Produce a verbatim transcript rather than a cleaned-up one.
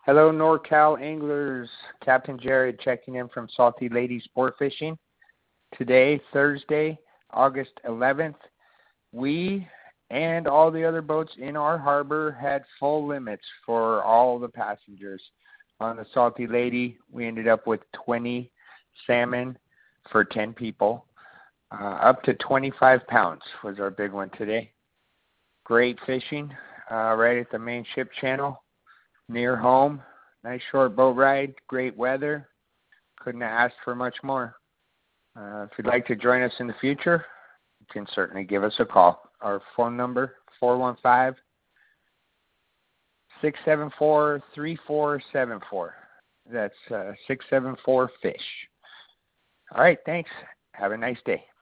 Hello, NorCal anglers. Captain Jared checking in from Salty Lady Sport Fishing. Today, Thursday, August eleventh, we and all the other boats in our harbor had full limits for all the passengers. On the Salty Lady, we ended up with twenty salmon for ten people. Uh, up to twenty-five pounds was our big one today. Great fishing uh, right at the main ship channel. Near home, nice short boat ride, great weather. Couldn't have asked for much more. Uh, if you'd like to join us in the future, you can certainly give us a call. Our phone number, four one five, six seven four, three four seven four. That's uh, six seven four, FISH. All right, thanks. Have a nice day.